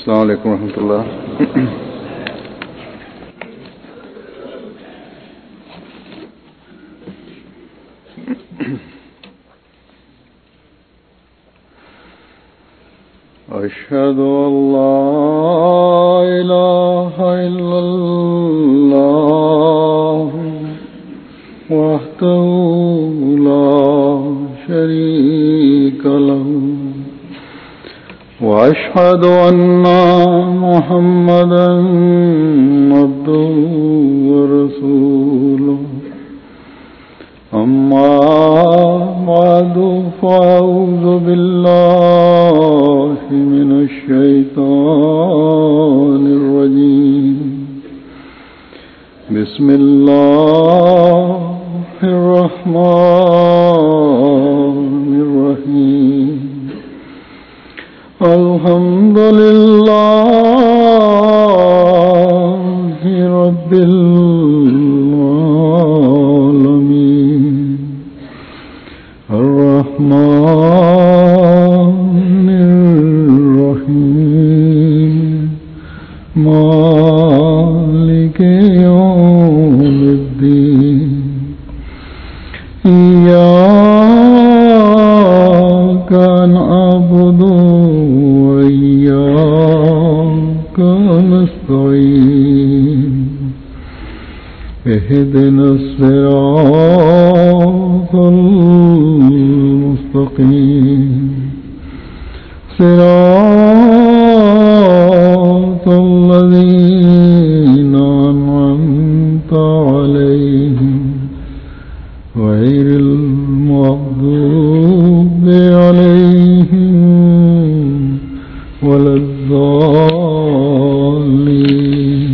Assalamu alaikum warahmatullah. أشهد أن لا إله إلا الله وحده لا شريك له وأشهد أن محمدا عبده ورسوله أما بعد فأعوذ بالله من الشيطان الرجيم بسم الله الرحمن الرحيم الحمد لله رب العالمين الرحمن الرحيم مالك يوم الدين إياك نعبد وإياك نستعين اهدنا الصراط المستقيم صراط الذين أنعمت عليهم غير المغضوب عليهم ولا الضالين.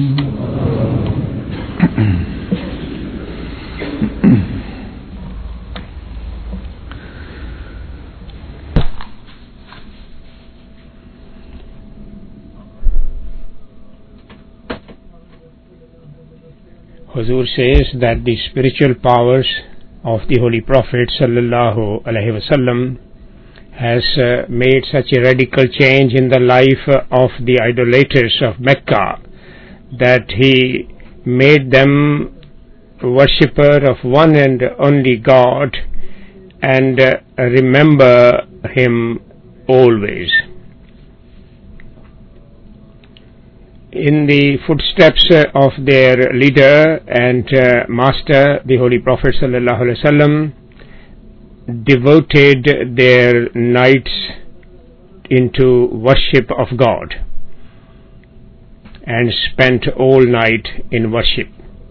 Huzur says that the spiritual powers of the Holy Prophet sallallahu alaihi wasallam has made such a radical change in the life of the idolaters of Mecca that he made them worshipper of one and only God and remember Him always. In the footsteps of their leader and master, the Holy Prophet sallallahu alaihi wasallam devoted their nights into worship of God and spent all night in worship.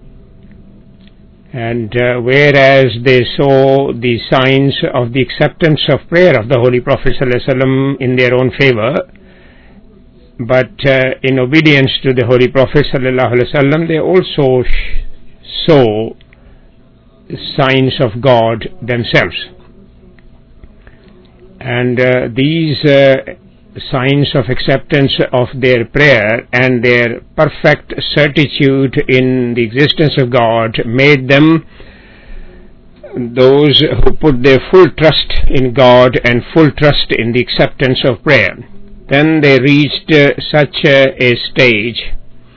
And whereas they saw the signs of the acceptance of prayer of the Holy Prophet sallallahu alaihi wasallam in their own favor, but in obedience to the Holy Prophet sallallahu alaihi wasallam, they also saw signs of God themselves. And these signs of acceptance of their prayer and their perfect certitude in the existence of God made them those who put their full trust in God and full trust in the acceptance of prayer. Then they reached such a stage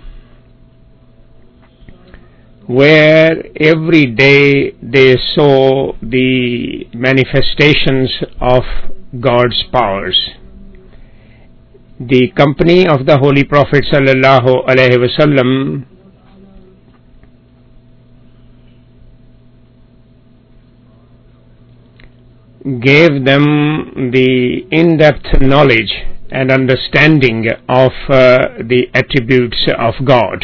where every day they saw the manifestations of God's powers. The company of the Holy Prophet sallallahu alaihi wasallam gave them the in-depth knowledge and understanding of the attributes of God.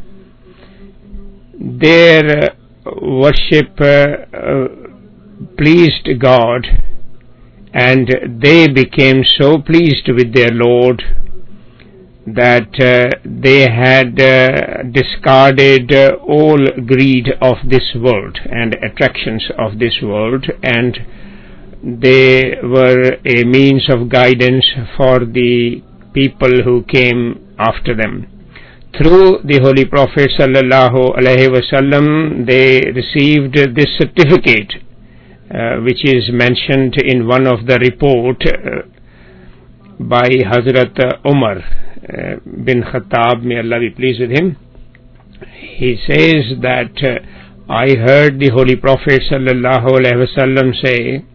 Their worship pleased God, and they became so pleased with their Lord that they had discarded all greed of this world and attractions of this world, and they were a means of guidance for the people who came after them. Through the Holy Prophet sallallahu alaihi wasallam, they received this certificate, which is mentioned in one of the report, by Hazrat Umar bin Khattab, may Allah be pleased with him. He says that I heard the Holy Prophet sallallahu alaihi wasallam say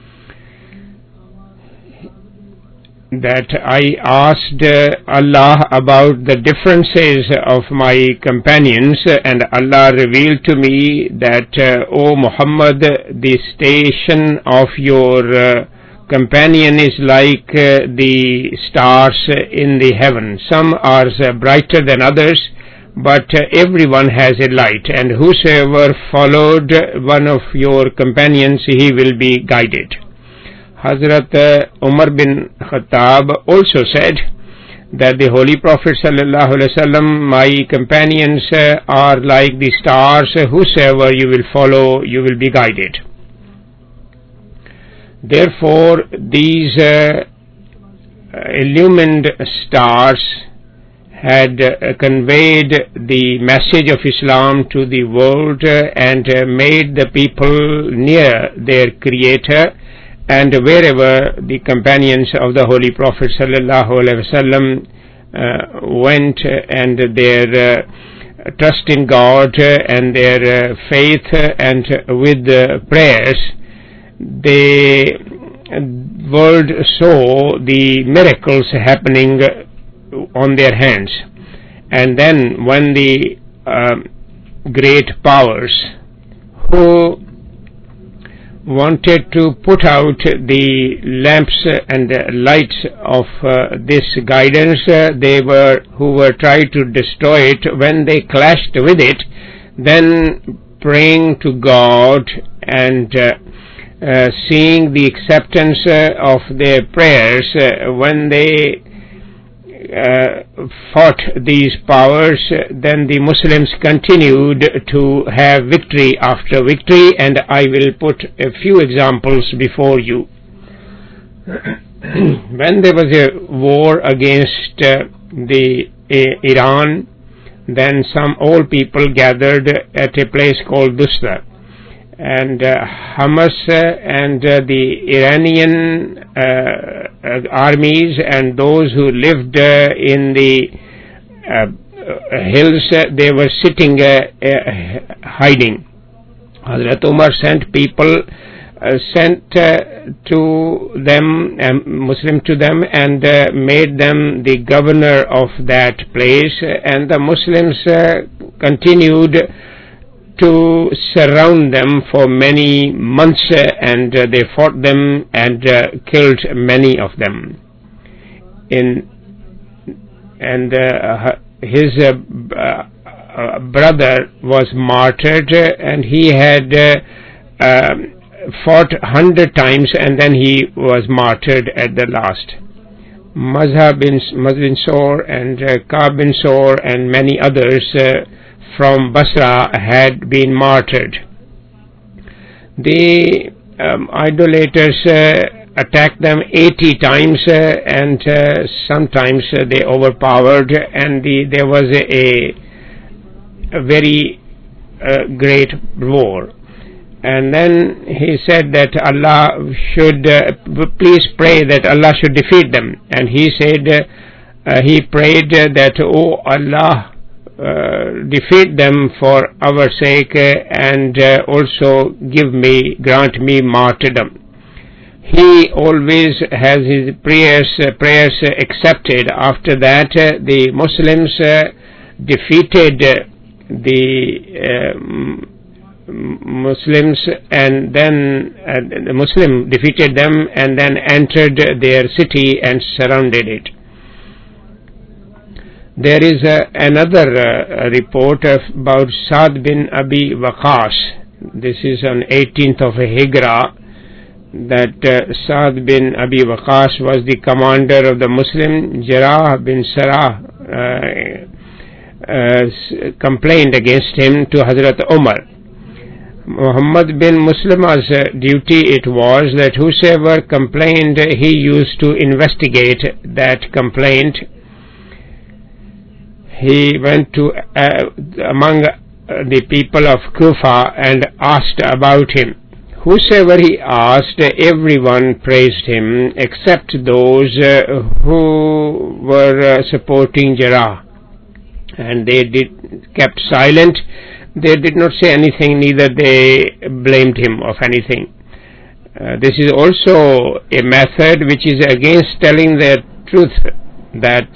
that I asked Allah about the differences of my companions, and Allah revealed to me that, O Muhammad, the station of your companion is like the stars in the heaven. Some are brighter than others, but everyone has a light, and whosoever followed one of your companions, he will be guided. Hazrat Umar bin Khattab also said that the Holy Prophet sallallahu alaihi wasallam, my companions are like the stars, whosoever you will follow, you will be guided. Therefore, these illumined stars had conveyed the message of Islam to the world and made the people near their Creator. And wherever the companions of the Holy Prophet sallallahu alaihi wasallam went, and their trust in God and their faith and with prayers, the world saw the miracles happening on their hands. And then when the great powers who wanted to put out the lamps and the lights of this guidance, who were trying to destroy it, when they clashed with it, then praying to God and seeing the acceptance of their prayers, when they fought these powers, then the Muslims continued to have victory after victory, and I will put a few examples before you. When there was a war against Iran, then some old people gathered at a place called Dusra, and Hamas and the Iranian armies and those who lived in the hills, they were sitting hiding. Hazrat Umar sent people, to them, Muslim to them, and made them the governor of that place, and the Muslims continued to surround them for many months, and they fought them and killed many of them. His brother was martyred, and he had fought 100 times, and then he was martyred at the last. Mazhab bin Sor and Ka'b bin Sor and many others from Basra had been martyred. The idolaters attacked them 80 times, and sometimes they overpowered, and there was a very great war. And then he said that Allah should, please pray that Allah should defeat them. And he said, he prayed that, oh Allah, defeat them for our sake, and also grant me martyrdom. He always has his prayers accepted. After that, the Muslims defeated the Muslims, and then the Muslim defeated them and then entered their city and surrounded it. There is another report about Sa'd bin Abi Waqqas. This is on 18th of Hijrah, that Sa'd bin Abi Waqqas was the commander of the Muslim. Jarrah bin Sarah complained against him to Hazrat Umar. Muhammad bin Muslama's duty it was that whosoever complained, he used to investigate that complaint. He went to among the people of Kufa and asked about him. whosoever he asked, everyone praised him except those who were supporting Jarrah, and they kept silent. They did not say anything, neither they blamed him of anything. This is also a method which is against telling the truth, that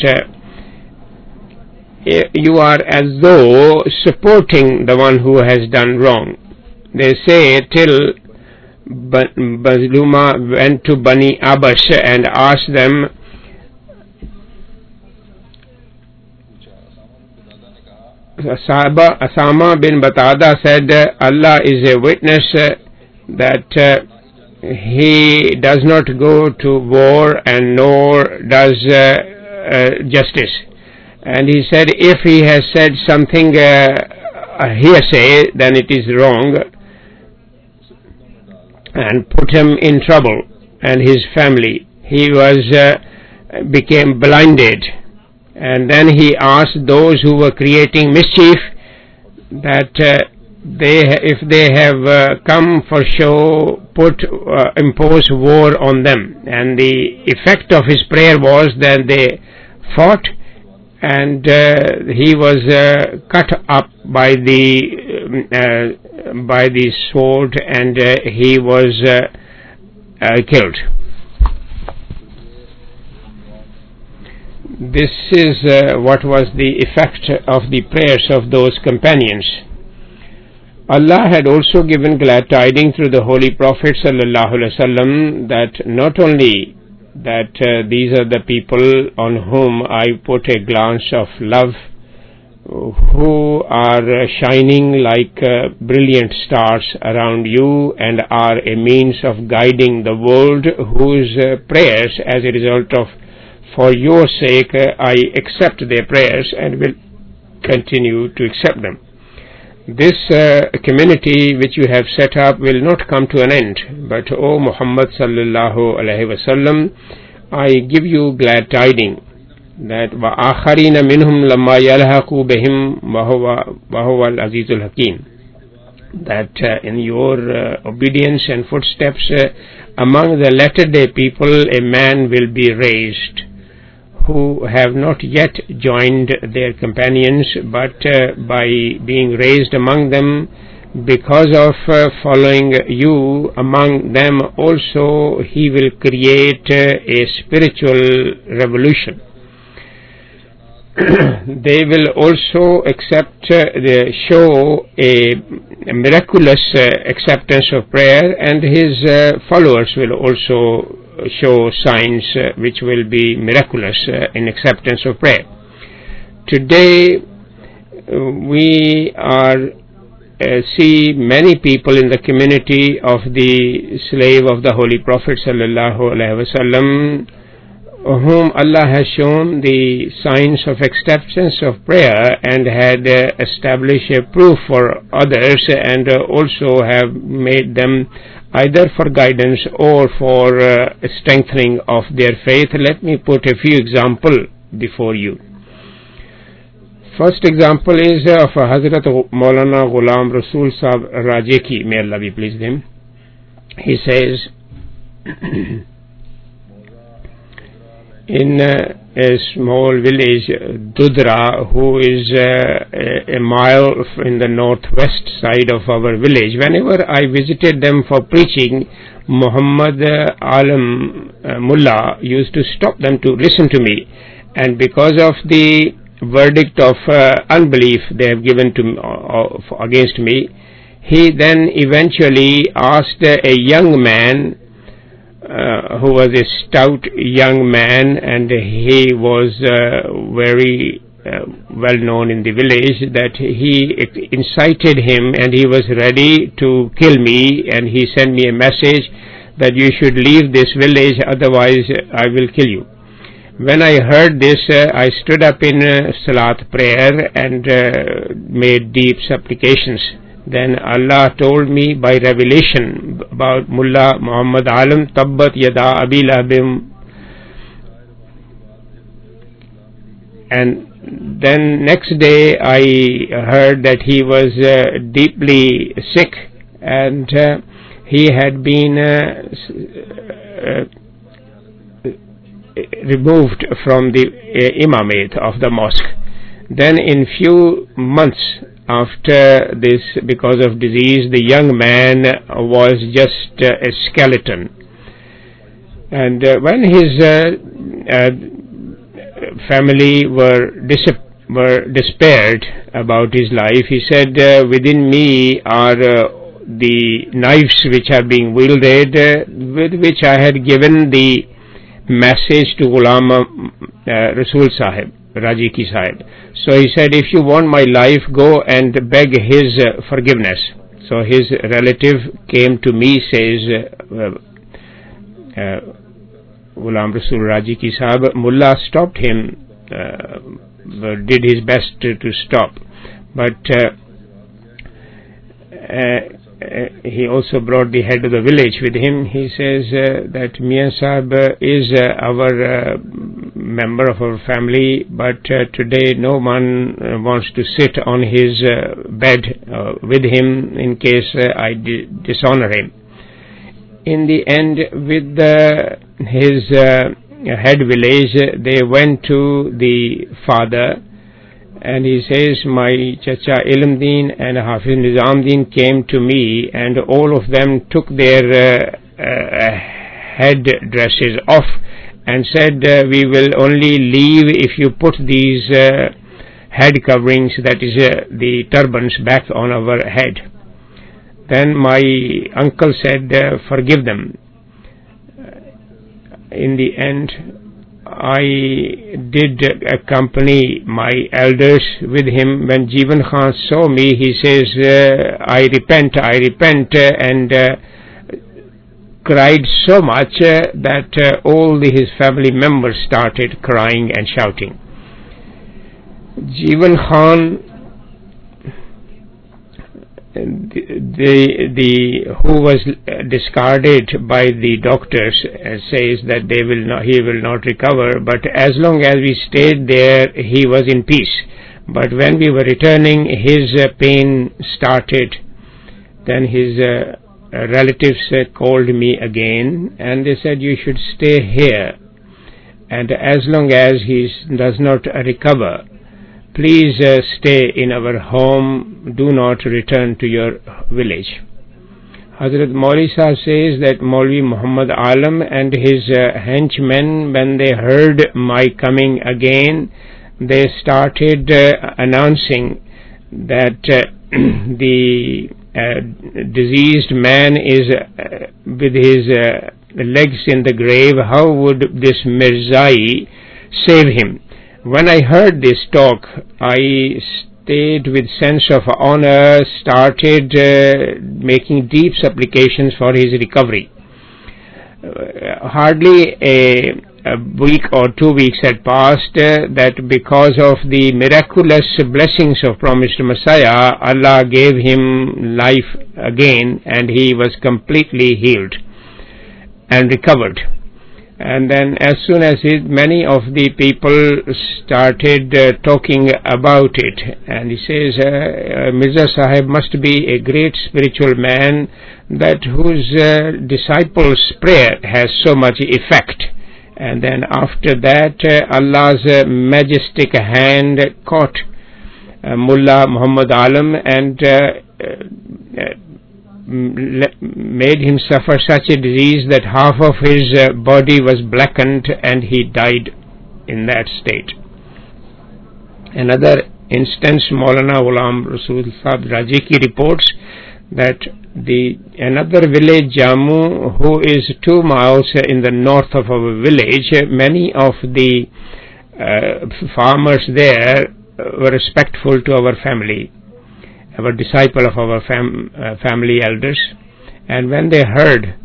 you are as though supporting the one who has done wrong. They say till Bazluma went to Bani Abash and asked them, Asama bin Batada said, Allah is a witness that he does not go to war and nor does justice. And he said, if he has said something hearsay, then it is wrong, and put him in trouble and his family. He became blinded, and then he asked those who were creating mischief that if they have come for show, impose war on them. And the effect of his prayer was that they fought, and he was cut up by the sword, and he was killed. This is what was the effect of the prayers of those companions. Allah had also given glad tidings through the Holy Prophet ﷺ that not only that these are the people on whom I put a glance of love, who are shining like brilliant stars around you and are a means of guiding the world, whose prayers, as a result of, for your sake, I accept their prayers and will continue to accept them. This community which you have set up will not come to an end, but O Muhammad sallallahu alaihi wasallam, I give you glad tidings that وَآخَرِينَ مِنْهُمْ لَمَّا يَلْحَقُوا بِهِمْ وَهُوَ الْعَزِيزُ الْحَكِيمُ, that in your obedience and footsteps among the latter day people a man will be raised who have not yet joined their companions, but by being raised among them because of following you among them also, he will create a spiritual revolution. They will also show a miraculous acceptance of prayer, and his followers will also show signs which will be miraculous in acceptance of prayer. Today we see many people in the community of the slave of the Holy Prophet sallallahu alaihi wasallam, whom Allah has shown the signs of acceptance of prayer and had established a proof for others, and also have made them either for guidance or for strengthening of their faith. Let me put a few examples before you. First example is of Hazrat Maulana Ghulam Rasul Sahib Rajeki, may Allah be pleased with him. He says, in a small village, Dudra, who is a mile in the northwest side of our village, whenever I visited them for preaching, Muhammad Alam Mullah used to stop them to listen to me, and because of the verdict of unbelief they have given to against me, he then eventually asked a young man who was a stout young man, and he was very well known in the village, that he incited him and he was ready to kill me, and he sent me a message that you should leave this village, otherwise I will kill you. When I heard this, I stood up in Salat prayer and made deep supplications. Then Allah told me by revelation about Mullah Muhammad Alam, Tabbat Yada Abi Lahabim. And then next day I heard that he was deeply sick, and he had been removed from the imamate of the mosque. Then in few months after this, because of disease, the young man was just a skeleton. And when his family were despaired about his life, he said, within me are the knives which are being wielded, with which I had given the message to Ghulam Rasul Sahib, Raji Ki Sahib. So he said, if you want my life, go and beg his forgiveness. So his relative came to me, says Ghulam Rasul Raji Ki Sahib. Mullah stopped him, did his best to stop, but he also brought the head of the village with him. He says that Mian Sahib is our member of our family, but today no one wants to sit on his bed with him in case I dishonor him. In the end, with his head village, they went to the father, and he says, my Chacha Ilmdeen and Hafiz Nizamdeen came to me, and all of them took their head dresses off and said, we will only leave if you put these head coverings, that is the turbans, back on our head. Then my uncle said, forgive them. In the end, I did accompany my elders with him. When Jeevan Khan saw me, he says, I repent, and cried so much that all his family members started crying and shouting. Jeevan Khan, who was discarded by the doctors, says that he will not recover, but as long as we stayed there, he was in peace. But when we were returning, his pain started. Then his relatives called me again, and they said, you should stay here, and as long as he does not recover, please stay in our home, do not return to your village. Hazrat Maulvi Sahib says that Maulvi Muhammad Alam and his henchmen, when they heard my coming again, they started announcing that the diseased man is with his legs in the grave. How would this Mirzai save him? When I heard this talk, I stayed with sense of honor, started making deep supplications for his recovery. Hardly a week or 2 weeks had passed that because of the miraculous blessings of promised Messiah, Allah gave him life again, and he was completely healed and recovered. And then as soon as many of the people started talking about it, and he says, Mirza Sahib must be a great spiritual man, that whose disciples' prayer has so much effect. And then after that, Allah's majestic hand caught Mullah Muhammad Alam and made him suffer such a disease that half of his body was blackened, and he died in that state. Another instance, Maulana Ghulam Rasul Sahib Raji Ki reports that another village, Jammu, who is 2 miles in the north of our village, many of the farmers there were respectful to our family, our disciple of our family elders. And when they heard,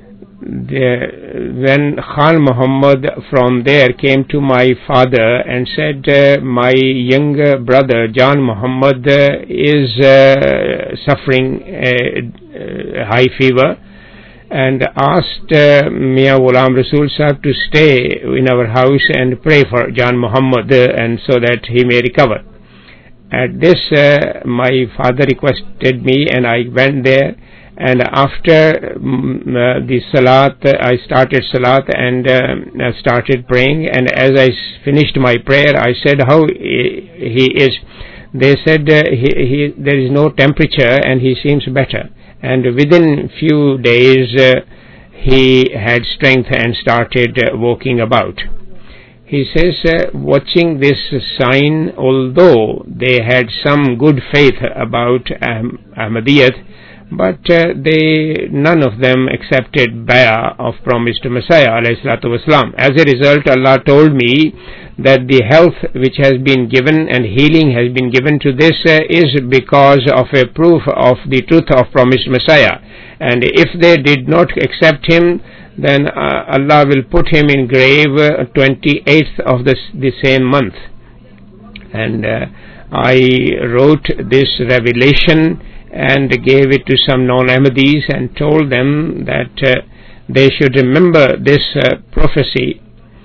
when Khan Muhammad from there came to my father and said, my younger brother Jan Muhammad is suffering a high fever, and asked Mian Ghulam Rasul Sahib to stay in our house and pray for Jan Muhammad and so that he may recover. At this, my father requested me, and I went there, And after the Salat, I started Salat and started praying, and as I finished my prayer, I said, how he is? They said, there is no temperature and he seems better. And within few days, he had strength and started walking about. He says, watching this sign, although they had some good faith about Ahmadiyyat, but none of them accepted bay'ah of promised Messiah alayhi salatu wasalam. As a result, Allah told me that the health which has been given and healing has been given to this is because of a proof of the truth of promised Messiah. And if they did not accept him, then Allah will put him in grave 28th of the same month. And I wrote this revelation and gave it to some non-Ahmadis and told them that they should remember this prophecy.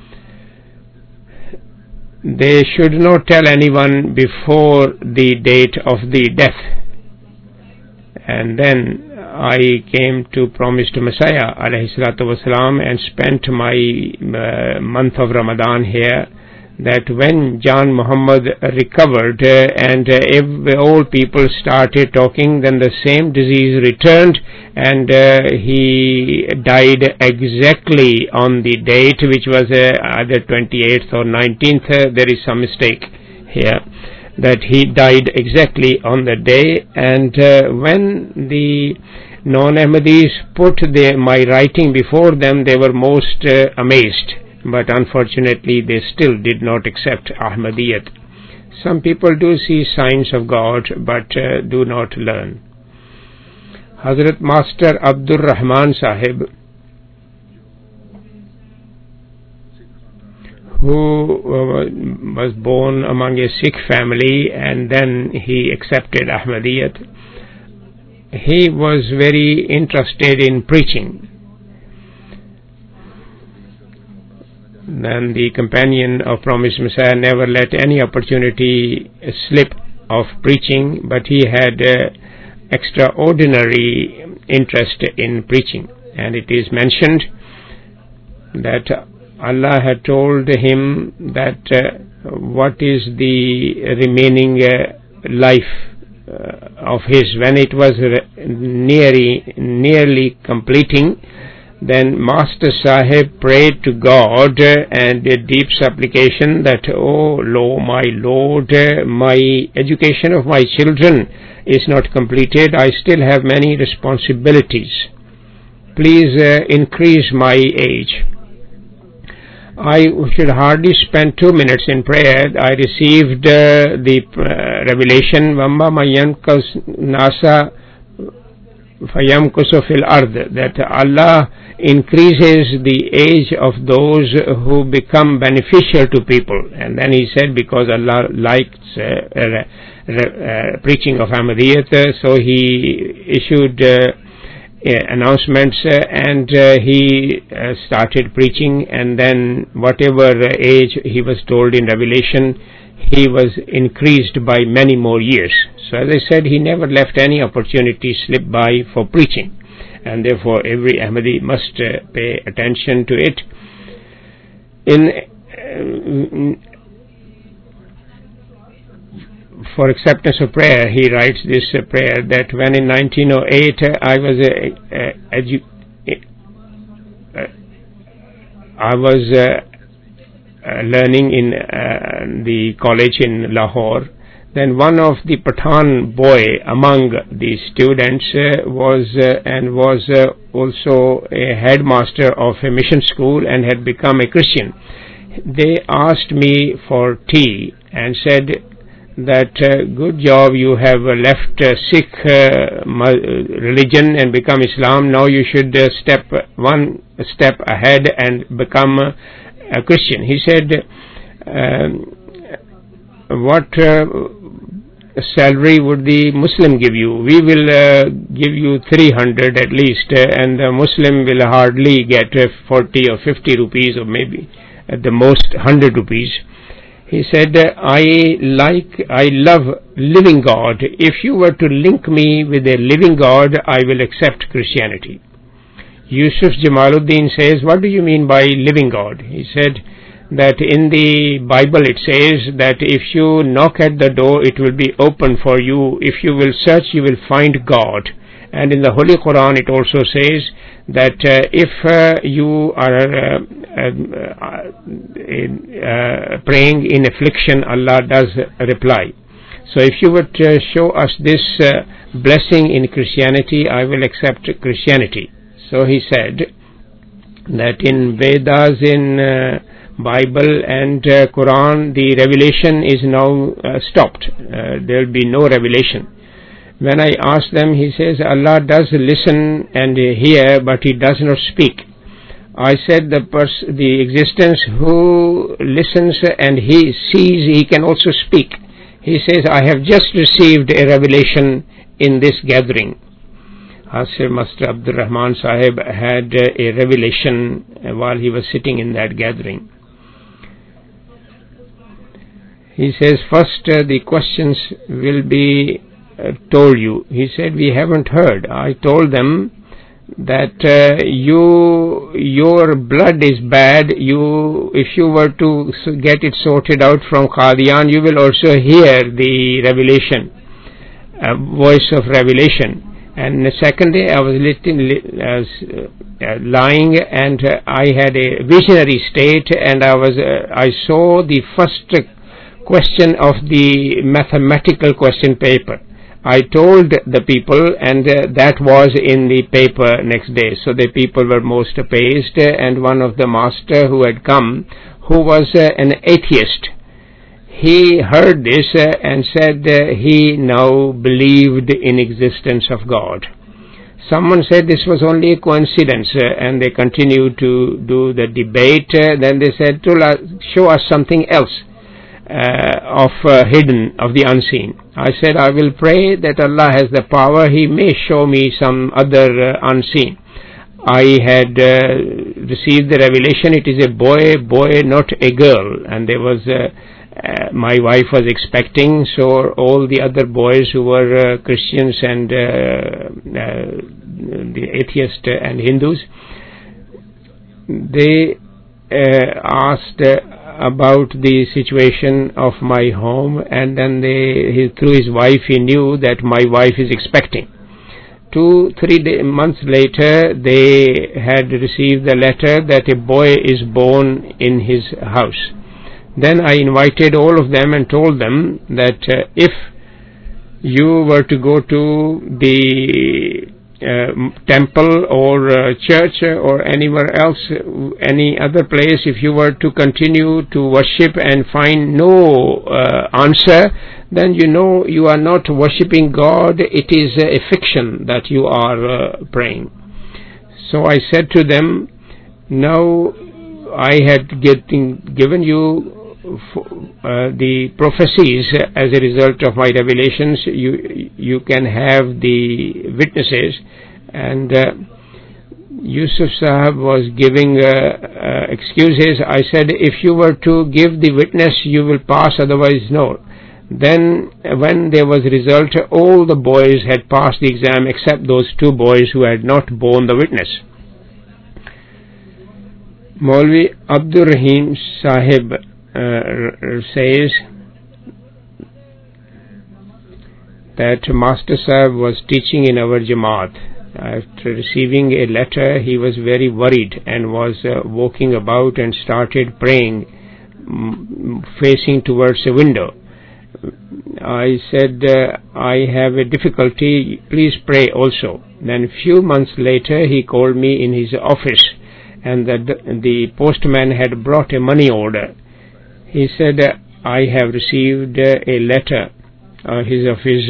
They should not tell anyone before the date of the death. And then I came to promised Messiah alayhi salatu wasalam and spent my month of Ramadan here, that when John Muhammad recovered and all people started talking, then the same disease returned and he died exactly on the date, which was either 28th or 19th. There is some mistake here, that he died exactly on the day. And when the non-Ahmadis put my writing before them, they were most amazed. But unfortunately they still did not accept Ahmadiyyat. Some people do see signs of God but do not learn. Hazrat Master Abdur Rahman Sahib, who was born among a Sikh family and then he accepted Ahmadiyyat, he was very interested in preaching. Then the companion of promised Messiah never let any opportunity slip of preaching, but he had extraordinary interest in preaching. And it is mentioned that Allah had told him that what is the remaining life of his. When it was nearly completing, then Master Sahib prayed to God and a deep supplication that, oh my Lord, my education of my children is not completed. I still have many responsibilities. Please increase my age. I should hardly spend 2 minutes in prayer. I received the revelation, Vamba Mayankas Nasa Fayamkusu fil Ard, that Allah increases the age of those who become beneficial to people. And then he said, because Allah likes preaching of Ahmadiyyat, so he issued announcements and he started preaching, and then whatever age he was told in Revelation, he was increased by many more years. So as I said, he never left any opportunity slip by for preaching, and therefore every Ahmadi must pay attention to it. For acceptance of prayer, he writes this prayer, that when in 1908 I was learning in the college in Lahore, then one of the Pathan boy among the students was also a headmaster of a mission school and had become a Christian. They asked me for tea and said that good job, you have left Sikh religion and become Islam. Now you should step one step ahead and become a Christian. He said, what salary would the Muslim give you? We will give you 300 at least, and the Muslim will hardly get 40 or 50 rupees, or maybe at the most 100 rupees. He said, I love living God. If you were to link me with a living God, I will accept Christianity. Yusuf Jamaluddin says, what do you mean by living God? He said that in the Bible it says that if you knock at the door, it will be open for you. If you will search, you will find God. And in the Holy Quran it also says that if you are praying in affliction, Allah does reply. So if you would show us this blessing in Christianity, I will accept Christianity. So he said that in Vedas, in Bible and Quran, the revelation is now stopped. There will be no revelation. When I asked them, he says, Allah does listen and hear, but He does not speak. I said, the existence who listens and He sees, He can also speak. He says, I have just received a revelation in this gathering. Sir Master Abdul Rahman Sahib had a revelation while he was sitting in that gathering. He says, first the questions will be told you. He said, we haven't heard. I told them that your blood is bad. If you were to get it sorted out from Qadian, you will also hear the revelation, voice of revelation. And the second day I was lying, and I had a visionary state, and I saw the first question of the mathematical question paper. I told the people, and that was in the paper next day. So the people were most amazed, and one of the master who had come, who was an atheist, he heard this and said he now believed in existence of God. Someone said this was only a coincidence, and they continued to do the debate. Then they said, show us something else of hidden, of the unseen. I said, I will pray that Allah has the power. He may show me some other unseen. I had received the revelation. It is a boy, not a girl. And there was my wife was expecting, so all the other boys who were Christians and the atheists and Hindus, they asked about the situation of my home, and then through his wife, he knew that my wife is expecting. 2-3 months later, they had received the letter that a boy is born in his house. Then I invited all of them and told them that if you were to go to the temple or church or anywhere else, any other place, if you were to continue to worship and find no answer, then you know you are not worshipping God. It is a fiction that you are praying. So I said to them, now I had given you the prophecies as a result of my revelations. You can have the witnesses. And Yusuf Sahib was giving excuses. I said, if you were to give the witness, you will pass, otherwise no. Then when there was result, all the boys had passed the exam except those 2 boys who had not borne the witness. Maulvi Abdul Rahim Sahib says that Master Sahib was teaching in our Jamaat. After receiving a letter, he was very worried and was walking about and started praying, facing towards a window. I said, I have a difficulty, please pray also. Then a few months later, he called me in his office, and the postman had brought a money order. He said, I have received a letter of his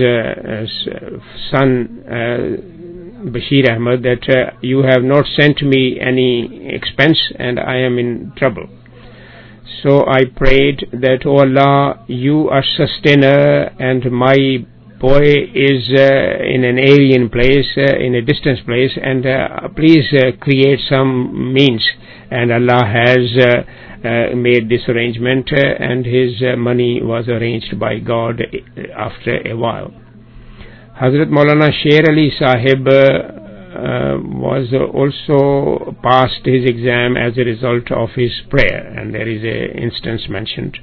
son Bashir Ahmed that you have not sent me any expense and I am in trouble. So I prayed that, oh Allah, you are sustainer and my boy is in an alien place, in a distant place, and please create some means. And Allah has made this arrangement, and his money was arranged by God after a while. Hazrat Maulana Sher Ali Sahib was also passed his exam as a result of his prayer, and there is an instance mentioned.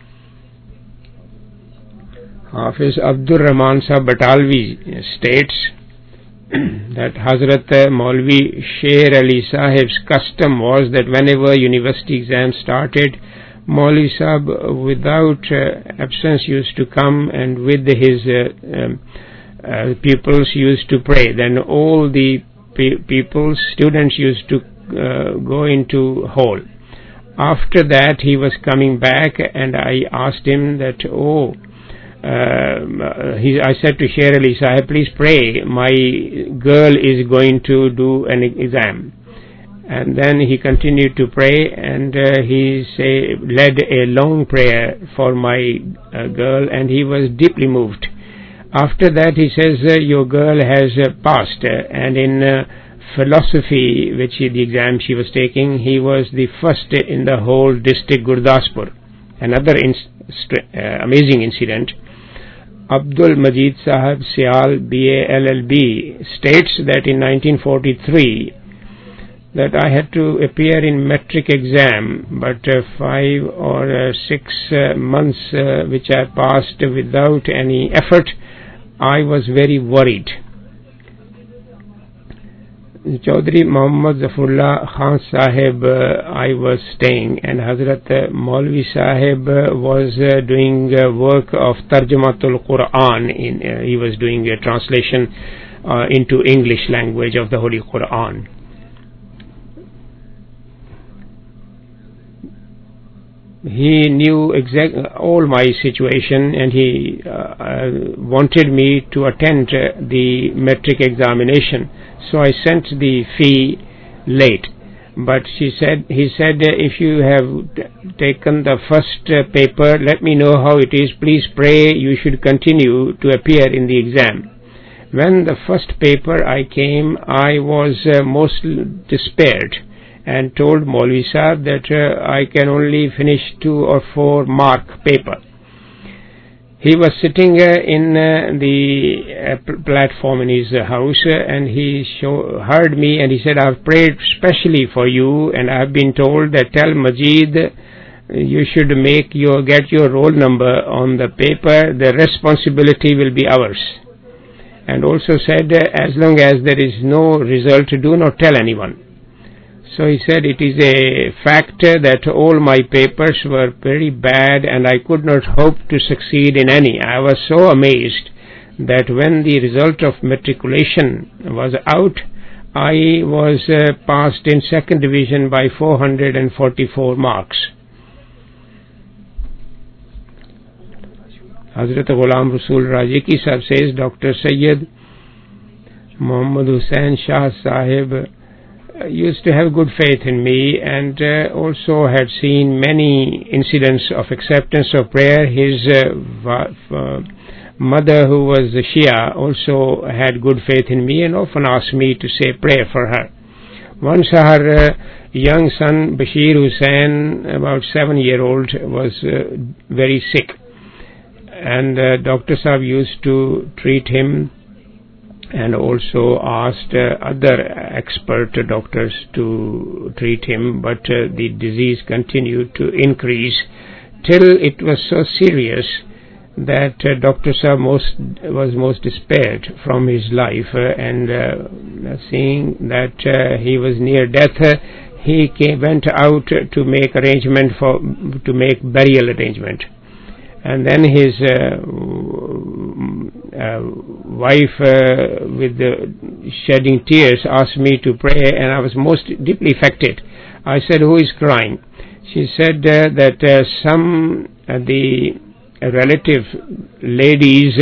Hafiz Abdur Rahman Sahib Batalvi states that Hazrat Maulvi Sher Ali Sahib's custom was that whenever university exams started, Maulvi Sahib without absence used to come, and with his pupils used to pray. Then all the students used to go into hall. After that he was coming back, and I asked him that, I said to Sher Ali Sahib, please pray, my girl is going to do an exam. And then he continued to pray, and he led a long prayer for my girl, and he was deeply moved. After that he says, your girl has passed, and in philosophy, the exam she was taking, he was the first in the whole district Gurdaspur. Another amazing incident. Abdul Majid Sahib Sial BA LLB states that in 1943 that I had to appear in metric exam, but 5 or 6 months which I passed without any effort, I was very worried. Chaudhry Muhammad Zafrullah Khan Sahib I was staying, and Hazrat Maulvi Sahib was doing work of Tarjamatul Quran. He was doing a translation into English language of the Holy Quran. He knew all my situation, and he wanted me to attend the metric examination. So I sent the fee late. But he said, if you have taken the first paper, let me know how it is. Please pray you should continue to appear in the exam. When the first paper I came, I was most despaired, and told Maulvi Sahib that I can only finish 2 or 4 mark paper. He was sitting in the platform in his house, and he heard me, and he said, I have prayed specially for you, and I have been told that tell Majid you should get your roll number on the paper, the responsibility will be ours. And also said, as long as there is no result, do not tell anyone. So he said, it is a fact that all my papers were very bad, and I could not hope to succeed in any. I was so amazed that when the result of matriculation was out, I was passed in 2nd division by 444 marks. Hazrat Ghulam Rasul Rajiki Sahib says, Dr. Sayyid Muhammad Hussain Shah Sahib used to have good faith in me, and also had seen many incidents of acceptance of prayer. His mother, who was a Shia, also had good faith in me and often asked me to say prayer for her. Once her young son Bashir Hussain, about 7-year-old, was very sick, and Dr. Sahib used to treat him, and also asked other expert doctors to treat him, but the disease continued to increase till it was so serious that Dr. Sahib was most despaired from his life, and seeing that he was near death, he went out to make burial arrangement. And then his wife, with shedding tears, asked me to pray, and I was most deeply affected. I said, who is crying? She said that some the relative ladies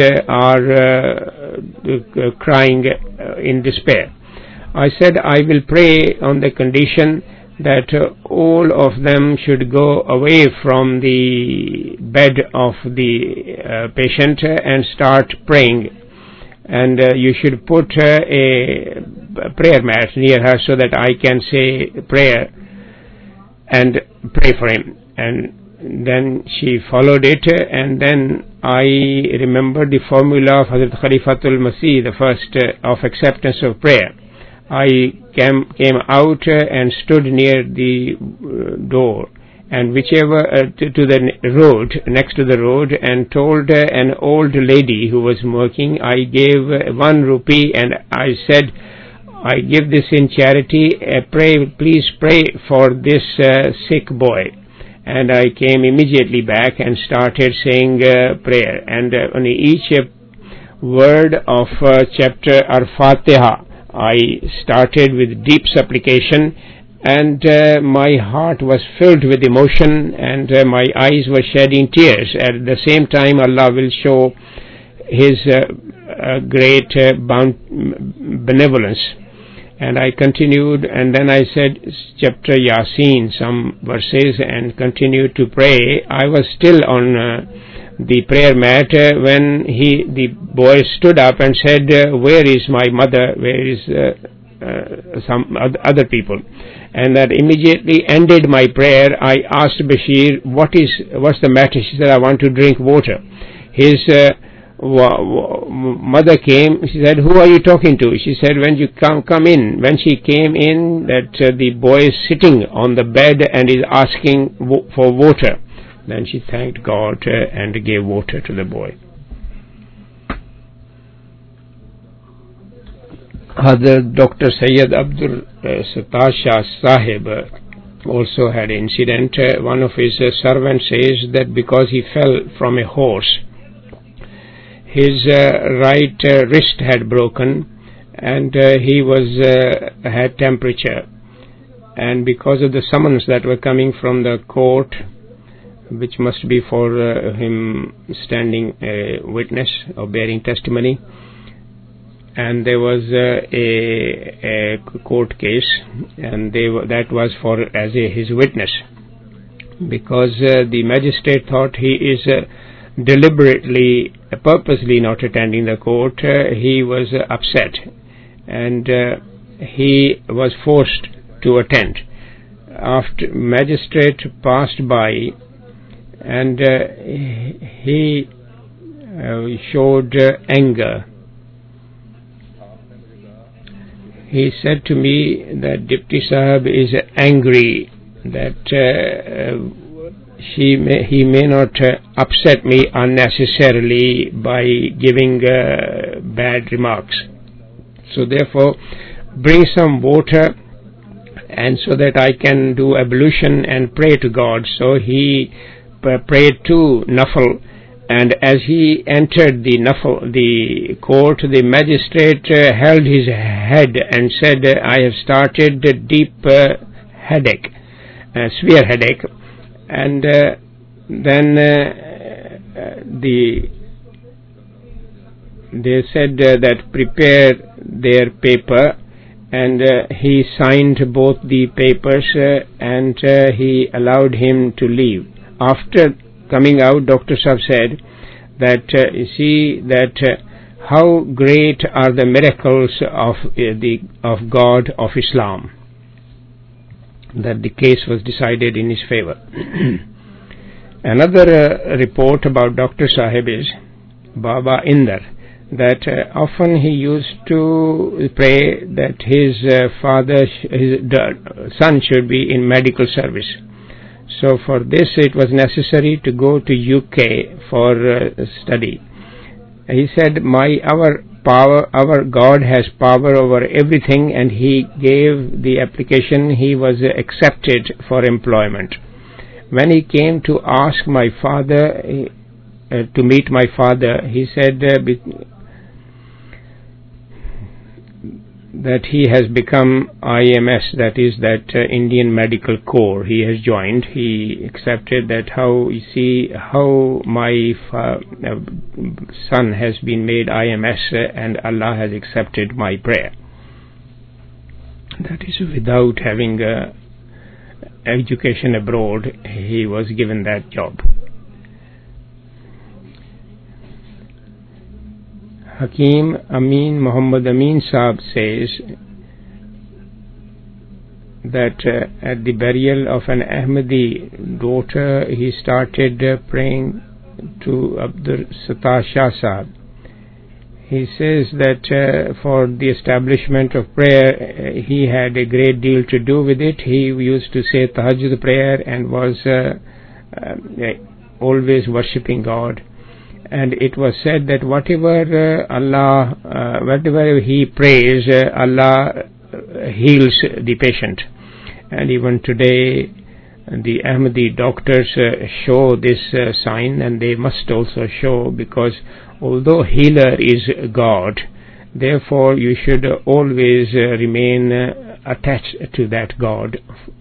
are crying in despair. I said, I will pray on the condition that all of them should go away from the bed of the patient and start praying, and you should put a prayer mat near her so that I can say prayer. and pray for him. And then she followed it, and then I remembered the formula of Hazrat Khalifatul Masih, the first of acceptance of prayer. I came out and stood near the door, and whichever to the road, next to the road, and told an old lady who was working, I gave 1 rupee, and I said, I give this in charity, please pray for this sick boy. And I came immediately back and started saying prayer. And on each word of chapter Al-Fatiha, I started with deep supplication, and my heart was filled with emotion, and my eyes were shedding tears. At the same time, Allah will show His great benevolence. And I continued, and then I said chapter Yasin, some verses, and continued to pray. I was still on the prayer mat when the boy stood up and said, where is my mother, where is some other people? And that immediately ended my prayer. I asked Bashir, what's the matter? She said, I want to drink water. His mother came. She said, who are you talking to? She said, when you come in. When she came in, that the boy is sitting on the bed and is asking for water. Then she thanked God and gave water to the boy. Dr. Sayyid Abdul Sattar Shah Sahib also had an incident. One of his servants says that because he fell from a horse, his right wrist had broken, and he had temperature. And because of the summons that were coming from the court, which must be for him standing a witness or bearing testimony, and there was a court case, and that was for as his witness, because the magistrate thought he is deliberately, purposely not attending the court. He was upset, and he was forced to attend. After magistrate passed by, and he showed anger. He said to me that Deputy Sahib is angry that he may not upset me unnecessarily by giving bad remarks. So therefore, bring some water, and so that I can do ablution and pray to God. So he prayed 2 nafal. And as he entered the court, the magistrate held his head and said, I have started a deep headache, severe headache. And then they said that prepare their paper, and he signed both the papers, and he allowed him to leave. After coming out, Dr. Sahib said that you see that how great are the miracles of God of Islam, that the case was decided in his favor. Another report about Dr. Sahib is Baba Inder, that often he used to pray that his son should be in medical service. So for this it was necessary to go to UK for study. He said, our God has power over everything, and he gave the application. He was accepted for employment. When he came to ask my father to meet my father, he said that he has become IMS, that is Indian Medical Corps. He has joined. He accepted that how my son has been made IMS, and Allah has accepted my prayer. That is without having education abroad. He was given that job. Hakim Amin Muhammad Amin Saab says that at the burial of an Ahmadi daughter, he started praying to Abdul Sattar Shah Sahib. He says that for the establishment of prayer, he had a great deal to do with it. He used to say Tahajjud prayer and was always worshipping God. And it was said that whatever he prays, Allah heals the patient. And even today, the Ahmadi doctors show this sign, and they must also show, because although healer is God, therefore you should always remain attached to that God.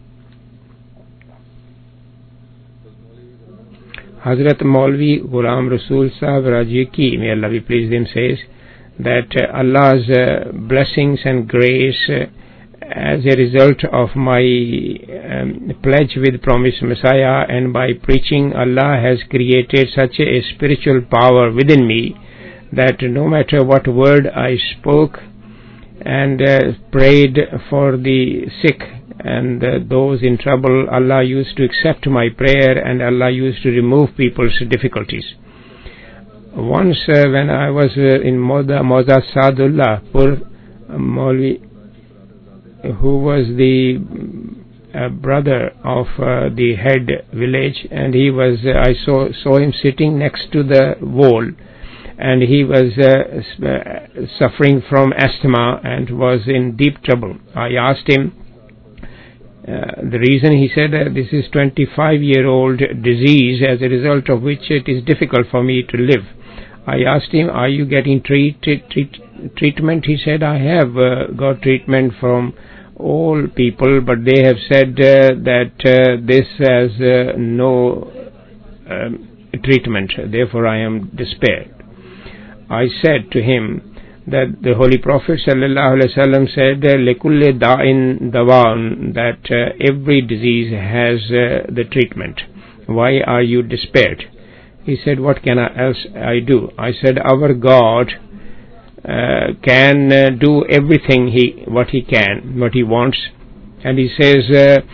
Hazrat Maulvi Ghulam Rasool Sahib Rajiki, may Allah be pleased with him, says that Allah's blessings and grace as a result of my pledge with Promised Messiah and by preaching, Allah has created such a spiritual power within me that no matter what word I spoke and prayed for the sick and those in trouble, Allah used to accept my prayer and Allah used to remove people's difficulties. Once when I was in Moza Sadullah Pur, Maulvi, who was the brother of the head village, and he was I saw him sitting next to the wall, and he was suffering from asthma and was in deep trouble. I asked him the reason. He said this is 25-year-old disease, as a result of which it is difficult for me to live. I asked him, are you getting treatment? He said, I have got treatment from all people, but they have said that this has no treatment, therefore I am despaired. I said to him that the Holy Prophet ﷺ said, لِكُلِّ دَاءٍ دَوَاءٌ, that every disease has the treatment. Why are you despaired? He said, what can else I do? I said, our God can do everything what he wants, and he says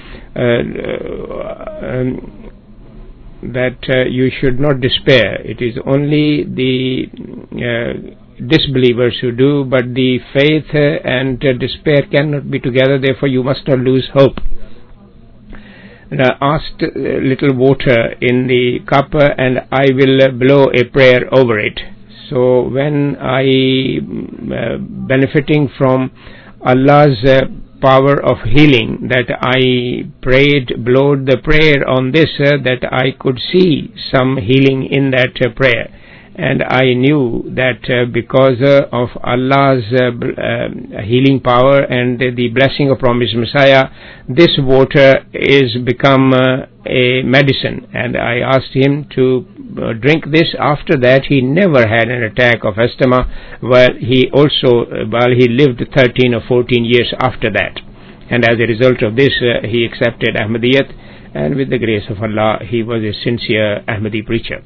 that you should not despair. It is only the disbelievers who do, but the faith and despair cannot be together, therefore you must not lose hope. And I asked a little water in the cup, and I will blow a prayer over it. So when I benefiting from Allah's power of healing, that I blowed the prayer on this, that I could see some healing in that prayer. And I knew that because of Allah's healing power and the blessing of Promised Messiah, this water is become a medicine. And I asked him to drink this. After that, he never had an attack of asthma, while he lived 13 or 14 years after that. And as a result of this, he accepted Ahmadiyyat, and with the grace of Allah, he was a sincere Ahmadi preacher.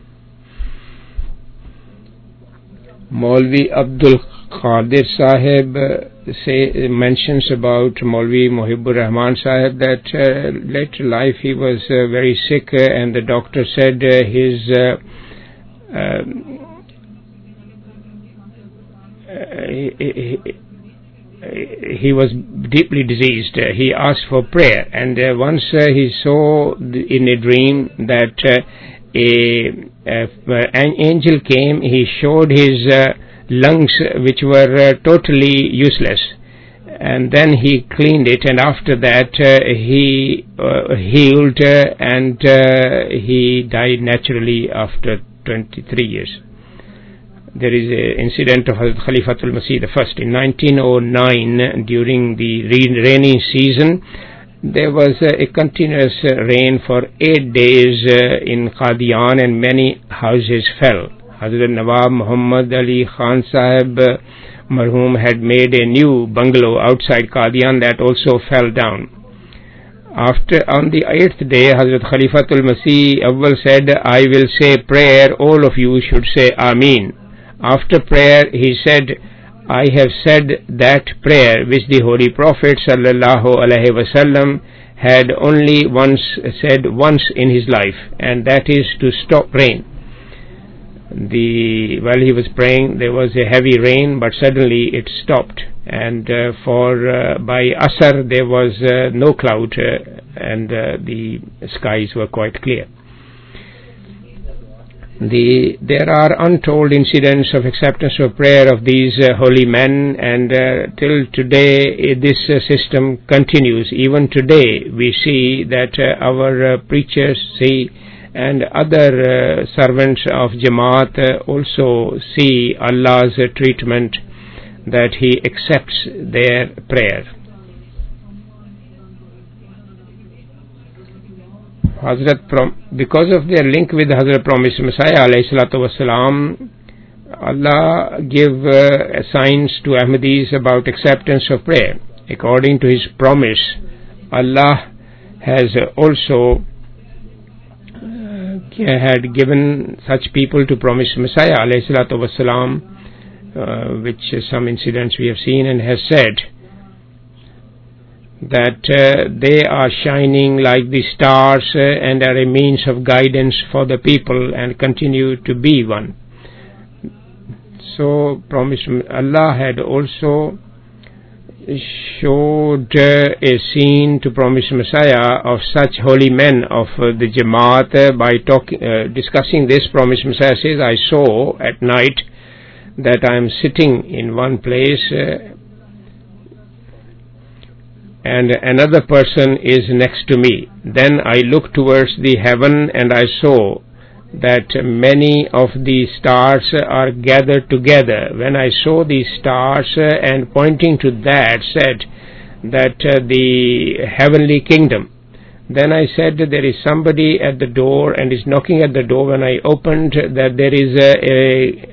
Maulvi Abdul Qadir Sahib mentions about Maulvi Muhibbur Rahman Sahib that later life he was very sick, and the doctor said he was deeply diseased. He asked for prayer, and once he saw in a dream that an angel came. He showed his lungs, which were totally useless, and then he cleaned it, and after that he healed, and he died naturally after 23 years. There is an incident of Hazrat Khalifatul Masih I. In 1909, during the rainy season, there was a continuous rain for 8 days in Qadian, and many houses fell. Hazrat Nawab Muhammad Ali Khan Sahib Marhum had made a new bungalow outside Qadian that also fell down. On the 8th day, Hazrat Khalifatul Masih Awwal said, I will say prayer, all of you should say Ameen. After prayer, he said, I have said that prayer which the Holy Prophet ﷺ had only said once in his life, and that is to stop rain. While he was praying, there was a heavy rain, but suddenly it stopped, and by Asr there was no cloud, and the skies were quite clear. There are untold incidents of acceptance of prayer of these holy men, and till today this system continues. Even today we see that our preachers see, and other servants of Jamaat also see Allah's treatment, that He accepts their prayer. Because of their link with Hazrat Promised Messiah ﷺ, Allah give signs to Ahmadis about acceptance of prayer. According to His promise, Allah has also had given such people to Promised Messiah ﷺ, which some incidents we have seen, and has said that they are shining like the stars and are a means of guidance for the people and continue to be one. So Allah had also showed a scene to Promised Messiah of such holy men of the Jamaat by discussing this. Promised Messiah says, I saw at night that I am sitting in one place and another person is next to me. Then I looked towards the heaven and I saw that many of the stars are gathered together. When I saw these stars and pointing to that said that the heavenly kingdom, then I said there is somebody at the door and is knocking at the door. When I opened, that there is a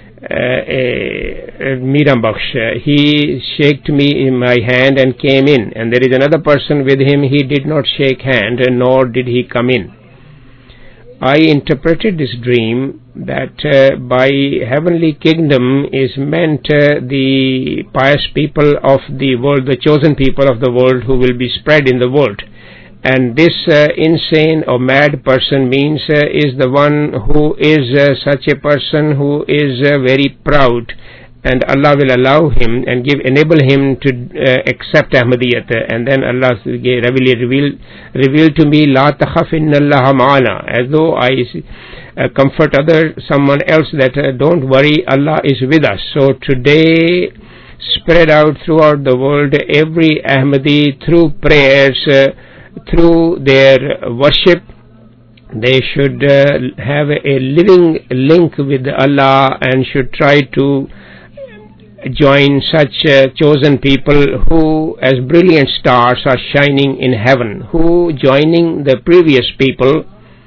Miram Bakhsh. He shaked me in my hand and came in, and there is another person with him. He did not shake hand, nor did he come in. I interpreted this dream that by heavenly kingdom is meant the pious people of the world, the chosen people of the world who will be spread in the world. And this insane or mad person means is the one who is such a person who is very proud, and Allah will allow him and enable him to accept Ahmadiyyat. And then Allah revealed to me, La takhaf inna Allah ma'ana, as though I comfort someone else that don't worry, Allah is with us. So today, spread out throughout the world, every Ahmadi through prayers, through their worship, they should have a living link with Allah and should try to join such chosen people who as brilliant stars are shining in heaven, who joining the previous people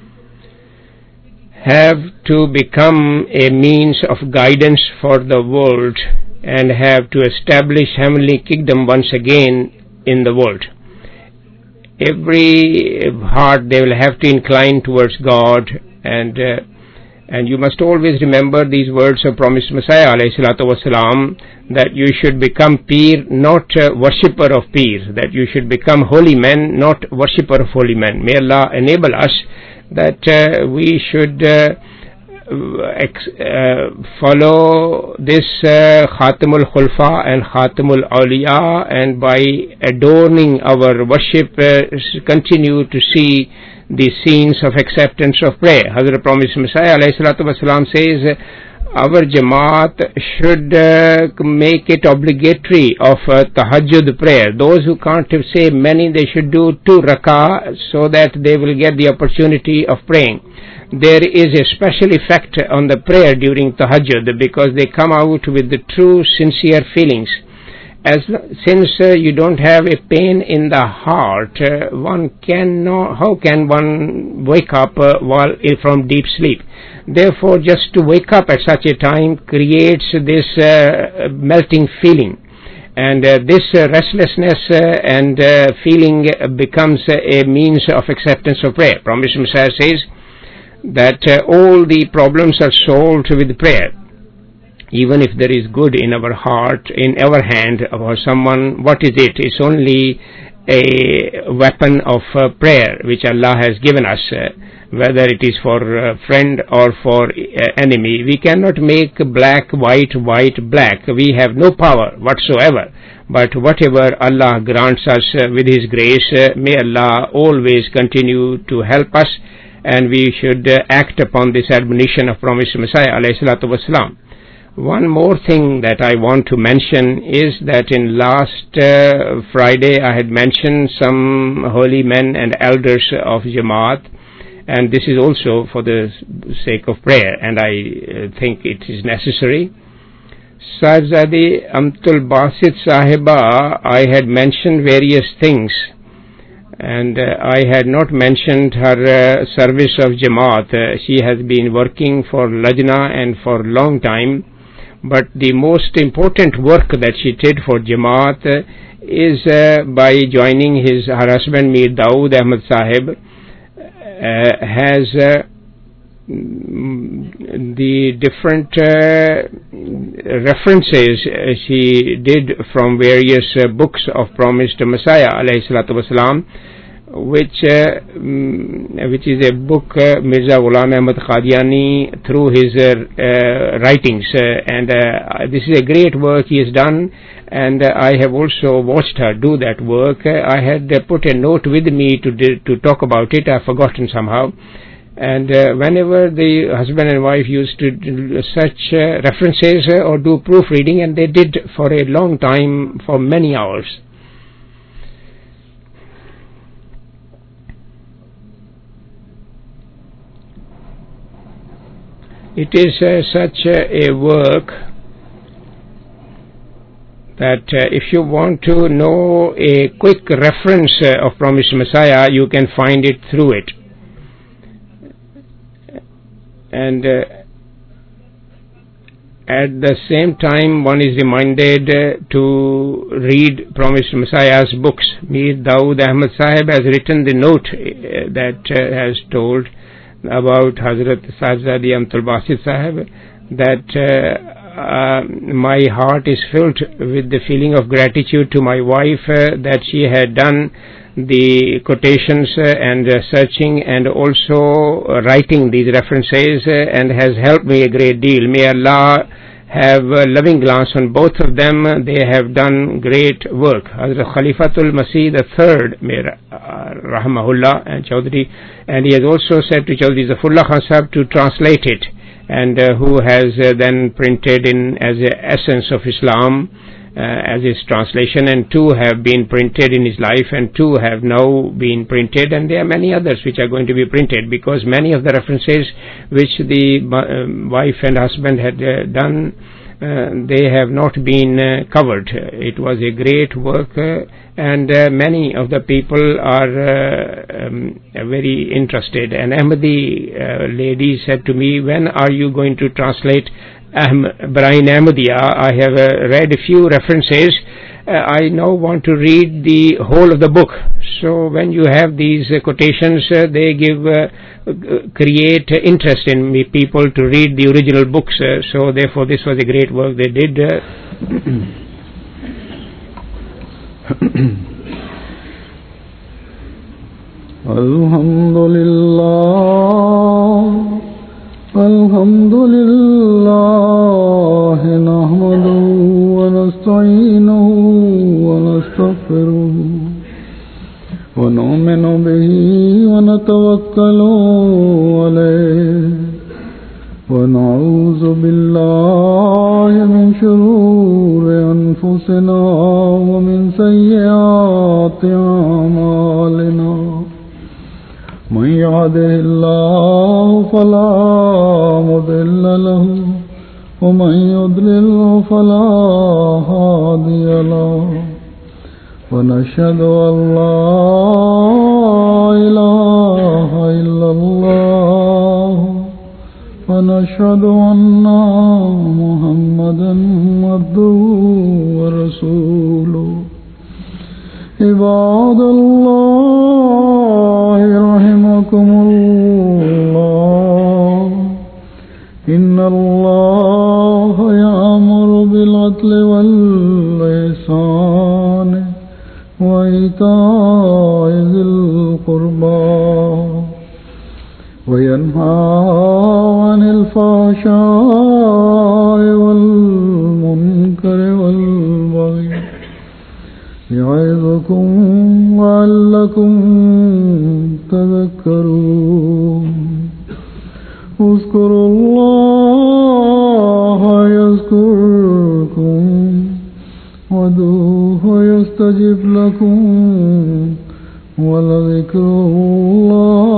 have to become a means of guidance for the world and have to establish heavenly kingdom once again in the world. Every heart they will have to incline towards God, and you must always remember these words of Promised Messiah ﷺ, that you should become Peer, not worshipper of Peer, that you should become holy men, not worshipper of holy men. May Allah enable us that we should follow this Khatamul Khulfa and Khatamul Awliya, and by adorning our worship continue to see the scenes of acceptance of prayer. Hazrat Promised Messiah ﷺ says our Jamaat should make it obligatory of tahajjud prayer. Those who can't say many, they should do 2 rak'ah so that they will get the opportunity of praying. There is a special effect on the prayer during tahajjud because they come out with the true sincere feelings. Since you don't have a pain in the heart, how can one wake up from deep sleep? Therefore, just to wake up at such a time creates this melting feeling, and this restlessness and feeling becomes a means of acceptance of prayer. Promised Messiah says that all the problems are solved with prayer. Even if there is good in our heart, in our hand about someone, what is it? It's only a weapon of prayer which Allah has given us, whether it is for a friend or for enemy. We cannot make black white, white black. We have no power whatsoever. But whatever Allah grants us with His grace, may Allah always continue to help us, and we should act upon this admonition of promised Messiah alayhi salatu wasalam. One more thing that I want to mention is that in last Friday I had mentioned some holy men and elders of Jamaat, and this is also for the sake of prayer, and I think it is necessary. Sahibzadi Amtul Basit Sahiba, I had mentioned various things, and I had not mentioned her service of Jamaat. She has been working for Lajna and for a long time, but the most important work that she did for Jamaat is by joining her husband Mir Dawood Ahmad Sahib, has the different references she did from various books of promised Messiah alayhi salatu wasalam, which is a book Mirza Ghulam Ahmad Qadiani through his writings, and this is a great work he has done, and I have also watched her do that work. I had put a note with me to talk about it. I've forgotten somehow, and whenever the husband and wife used to do such references or do proofreading, and they did for a long time, for many hours. It is such a work that if you want to know a quick reference of Promised Messiah, you can find it through it. And at the same time, one is reminded to read Promised Messiah's books. Mir Dawood Ahmad Sahib has written the note that has told about Hazrat Sahibzadi Amtul Basit Sahib that my heart is filled with the feeling of gratitude to my wife that she had done the quotations and searching and also writing these references and has helped me a great deal. May Allah have a loving glance on both of them. They have done great work. Hazrat Khalifatul Masih III, Rahmahullah and Chaudhry, and he has also said to Chaudhry Zafrullah Khan Sahib to translate it, and who has then printed in as a Essence of Islam as his translation, and 2 have been printed in his life, and 2 have now been printed, and there are many others which are going to be printed, because many of the references which the wife and husband had done, they have not been covered. It was a great work, and many of the people are very interested. And Ahmadi lady said to me, when are you going to translate Brahim Ahmadiyya? I have read a few references. I now want to read the whole of the book. So when you have these quotations, they create interest in people to read the original books. So therefore this was a great work they did. Alhamdulillah, nahmaduhu wa nasta'inuhu wa nastaghfiruhu wa nu'minu bihi wa natawakkalu alayhi wa na'udhu billahi min shururi anfusina wa min sayyiati a'malina. من يهده الله فلا مضل له ومن يضلل فلا هادي له ونشهد أن لا إله إلا الله ونشهد أن محمدا عبده ورسوله. عباد الله رحمكم الله إن الله بالعدل والإحسان وإيتاء ذي القربى وينهى عن الفحشاء والمنكر والبغي يعظكم لعلكم تذكرون اذكروا الله يذكركم وادعوه يستجب لكم ولذكر الله